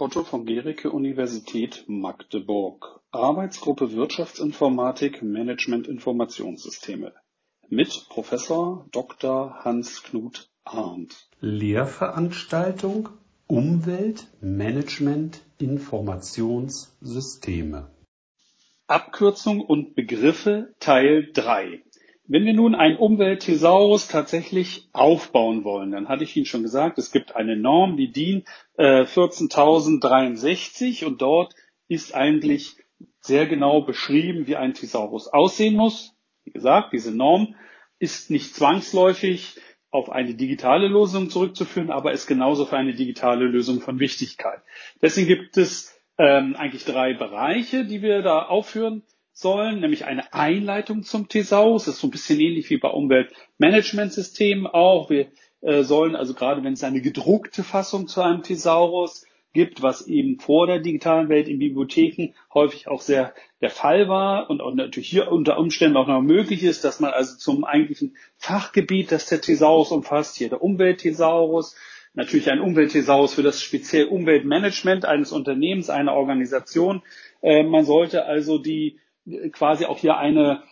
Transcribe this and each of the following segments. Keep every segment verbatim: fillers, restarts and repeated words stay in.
Otto von Guericke, Universität Magdeburg. Arbeitsgruppe Wirtschaftsinformatik, Management Informationssysteme mit Professor Doktor Hans-Knut Arndt. Lehrveranstaltung Umwelt, Management, Informationssysteme. Abkürzung und Begriffe Teil drei. Wenn wir nun einen Umweltthesaurus tatsächlich aufbauen wollen, dann hatte ich Ihnen schon gesagt, es gibt eine Norm, die DIN äh, vierzehntausenddreiundsechzig, und dort ist eigentlich sehr genau beschrieben, wie ein Thesaurus aussehen muss. Wie gesagt, diese Norm ist nicht zwangsläufig auf eine digitale Lösung zurückzuführen, aber ist genauso für eine digitale Lösung von Wichtigkeit. Deswegen gibt es ähm, eigentlich drei Bereiche, die wir da aufführen sollen, nämlich eine Einleitung zum Thesaurus. Das ist so ein bisschen ähnlich wie bei Umweltmanagementsystemen auch. Wir äh, sollen also, gerade wenn es eine gedruckte Fassung zu einem Thesaurus gibt, was eben vor der digitalen Welt in Bibliotheken häufig auch sehr der Fall war und auch natürlich hier unter Umständen auch noch möglich ist, dass man also zum eigentlichen Fachgebiet, das der Thesaurus umfasst, hier der Umweltthesaurus, natürlich ein Umweltthesaurus für das speziell Umweltmanagement eines Unternehmens, einer Organisation. Äh, man sollte also die quasi auch hier eine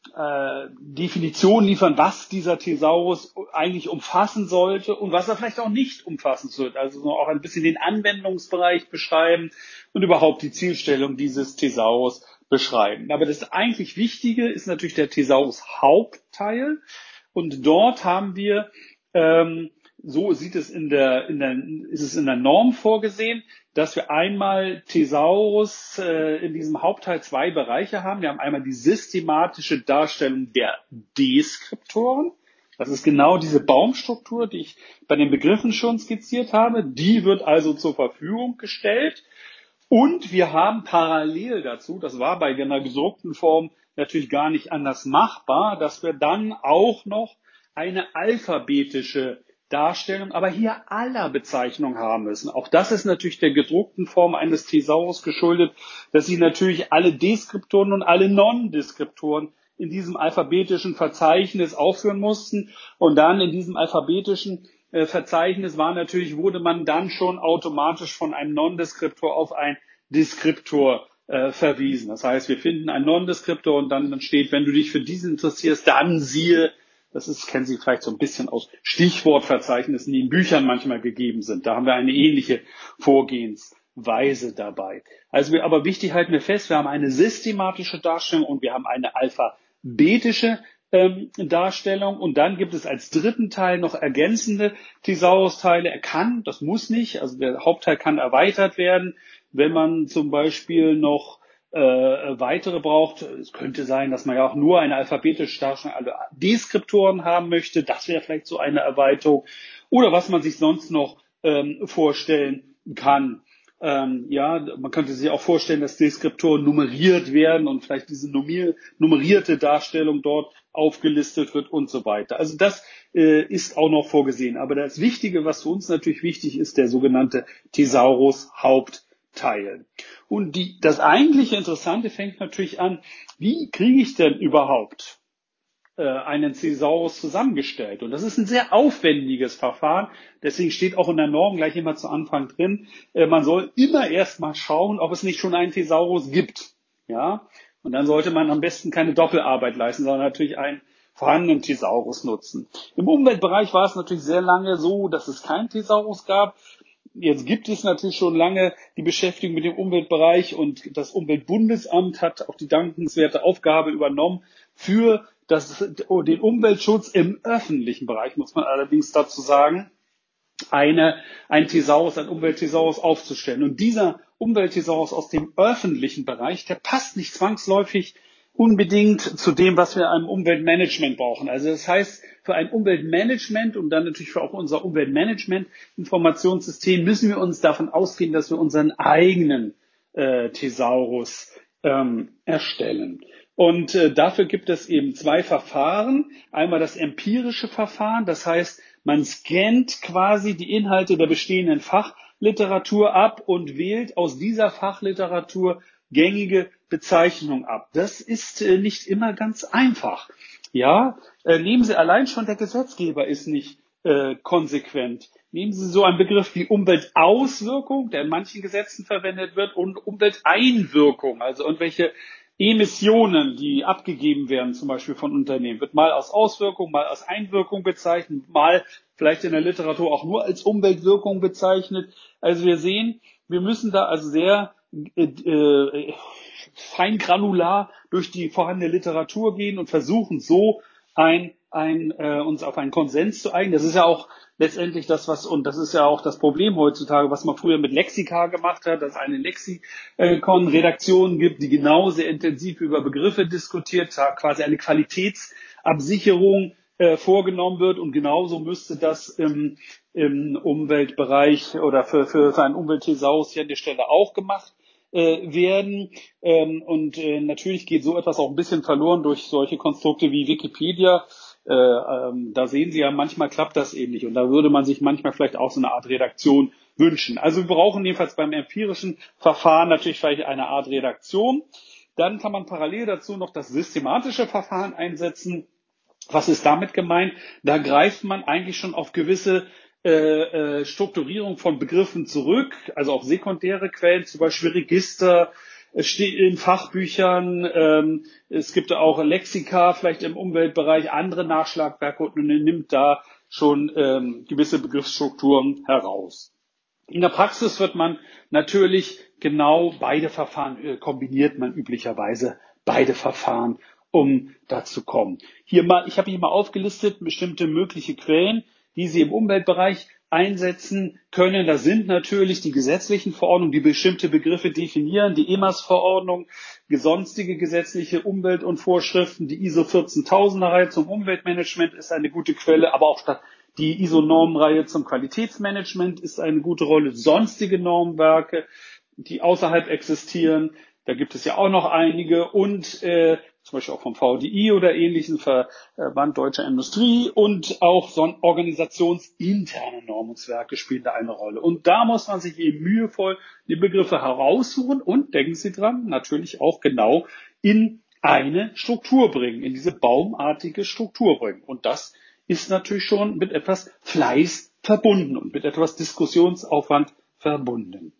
äh, Definition liefern, was dieser Thesaurus eigentlich umfassen sollte und was er vielleicht auch nicht umfassen sollte. Also auch ein bisschen den Anwendungsbereich beschreiben und überhaupt die Zielstellung dieses Thesaurus beschreiben. Aber das eigentlich Wichtige ist natürlich der Thesaurus-Hauptteil, und dort haben wir ähm, so sieht es in der, in der, ist es in der Norm vorgesehen, dass wir einmal Thesaurus äh, in diesem Hauptteil zwei Bereiche haben. Wir haben einmal die systematische Darstellung der Deskriptoren. Das ist genau diese Baumstruktur, die ich bei den Begriffen schon skizziert habe. Die wird also zur Verfügung gestellt. Und wir haben parallel dazu, das war bei einer gedruckten Form natürlich gar nicht anders machbar, dass wir dann auch noch eine alphabetische Darstellung, aber hier aller Bezeichnungen haben müssen. Auch das ist natürlich der gedruckten Form eines Thesaurus geschuldet, dass sie natürlich alle Deskriptoren und alle Non-Deskriptoren in diesem alphabetischen Verzeichnis aufführen mussten. Und dann in diesem alphabetischen äh, Verzeichnis war natürlich, wurde man dann schon automatisch von einem Non-Deskriptor auf ein Deskriptor äh, verwiesen. Das heißt, wir finden einen Non-Deskriptor und dann, dann steht, wenn du dich für diesen interessierst, dann siehe. Das ist, kennen Sie vielleicht so ein bisschen aus Stichwortverzeichnissen, die in Büchern manchmal gegeben sind. Da haben wir eine ähnliche Vorgehensweise dabei. Also wir, aber wichtig halten wir fest, wir haben eine systematische Darstellung und wir haben eine alphabetische ähm, Darstellung. Und dann gibt es als dritten Teil noch ergänzende Thesaurus-Teile. Er kann, das muss nicht, also der Hauptteil kann erweitert werden, wenn man zum Beispiel noch Äh, weitere braucht. Es könnte sein, dass man ja auch nur eine alphabetische Darstellung alle Deskriptoren haben möchte. Das wäre vielleicht so eine Erweiterung. Oder was man sich sonst noch ähm, vorstellen kann. Ähm, ja, man könnte sich auch vorstellen, dass Deskriptoren nummeriert werden und vielleicht diese nummer- nummerierte Darstellung dort aufgelistet wird und so weiter. Also das äh, ist auch noch vorgesehen. Aber das Wichtige, was für uns natürlich wichtig ist, der sogenannte Thesaurus-Hauptteil. Teil. Und die, das eigentliche Interessante fängt natürlich an, wie kriege ich denn überhaupt äh, einen Thesaurus zusammengestellt? Und das ist ein sehr aufwendiges Verfahren, deswegen steht auch in der Norm gleich immer zu Anfang drin, äh, man soll immer erst mal schauen, ob es nicht schon einen Thesaurus gibt. Ja? Und dann sollte man am besten keine Doppelarbeit leisten, sondern natürlich einen vorhandenen Thesaurus nutzen. Im Umweltbereich war es natürlich sehr lange so, dass es keinen Thesaurus gab. Jetzt gibt es natürlich schon lange die Beschäftigung mit dem Umweltbereich und das Umweltbundesamt hat auch die dankenswerte Aufgabe übernommen, für das, den Umweltschutz im öffentlichen Bereich, muss man allerdings dazu sagen, eine, ein Thesaurus, ein Umweltthesaurus aufzustellen. Und dieser Umweltthesaurus aus dem öffentlichen Bereich, der passt nicht zwangsläufig unbedingt zu dem, was wir im Umweltmanagement brauchen. Also das heißt, für ein Umweltmanagement und dann natürlich für auch unser Umweltmanagement-Informationssystem müssen wir uns davon ausgehen, dass wir unseren eigenen äh, Thesaurus ähm, erstellen. Und äh, dafür gibt es eben zwei Verfahren. Einmal das empirische Verfahren, das heißt, man scannt quasi die Inhalte der bestehenden Fachliteratur ab und wählt aus dieser Fachliteratur gängige Bezeichnung ab. Das ist äh, nicht immer ganz einfach. Ja, äh, nehmen Sie allein schon, der Gesetzgeber ist nicht äh, konsequent. Nehmen Sie so einen Begriff wie Umweltauswirkung, der in manchen Gesetzen verwendet wird, und Umwelteinwirkung, also irgendwelche Emissionen, die abgegeben werden, zum Beispiel von Unternehmen, wird mal als Auswirkung, mal als Einwirkung bezeichnet, mal vielleicht in der Literatur auch nur als Umweltwirkung bezeichnet. Also wir sehen, wir müssen da also sehr äh, äh, feingranular durch die vorhandene Literatur gehen und versuchen so ein, ein, äh, uns auf einen Konsens zu einigen. Das ist ja auch letztendlich das, was, und das ist ja auch das Problem heutzutage, was man früher mit Lexika gemacht hat, dass es eine Lexikon-Redaktion gibt, die genau sehr intensiv über Begriffe diskutiert, da quasi eine Qualitätsabsicherung äh, vorgenommen wird, und genauso müsste das im, im Umweltbereich oder für, für, für einen Umweltthesaurus hier an der Stelle auch gemacht äh, werden. Ähm, und äh, natürlich geht so etwas auch ein bisschen verloren durch solche Konstrukte wie Wikipedia. Äh, ähm, da sehen Sie ja, manchmal klappt das eben nicht. Und da würde man sich manchmal vielleicht auch so eine Art Redaktion wünschen. Also wir brauchen jedenfalls beim empirischen Verfahren natürlich vielleicht eine Art Redaktion. Dann kann man parallel dazu noch das systematische Verfahren einsetzen. Was ist damit gemeint? Da greift man eigentlich schon auf gewisse äh, äh, Strukturierung von Begriffen zurück, also auf sekundäre Quellen, zum Beispiel Register, es steht in Fachbüchern, ähm, es gibt auch Lexika vielleicht im Umweltbereich, andere Nachschlagwerke, und man nimmt da schon ähm, gewisse Begriffsstrukturen heraus. In der Praxis wird man natürlich genau beide Verfahren, äh, kombiniert man üblicherweise beide Verfahren, um da zu kommen. Hier mal, ich habe hier mal aufgelistet bestimmte mögliche Quellen, die Sie im Umweltbereich einsetzen können. Da sind natürlich die gesetzlichen Verordnungen, die bestimmte Begriffe definieren, die E M A S-Verordnung, sonstige gesetzliche Umwelt- und Vorschriften, die I S O vierzehntausender-Reihe zum Umweltmanagement ist eine gute Quelle, aber auch die I S O-Normenreihe zum Qualitätsmanagement ist eine gute Rolle, sonstige Normwerke, die außerhalb existieren, da gibt es ja auch noch einige, und äh, zum Beispiel auch vom V D I oder ähnlichen, Verband Deutscher Industrie, und auch so organisationsinterne Normungswerke spielen da eine Rolle. Und da muss man sich eben mühevoll die Begriffe heraussuchen und, denken Sie dran, natürlich auch genau in eine Struktur bringen, in diese baumartige Struktur bringen. Und das ist natürlich schon mit etwas Fleiß verbunden und mit etwas Diskussionsaufwand verbunden.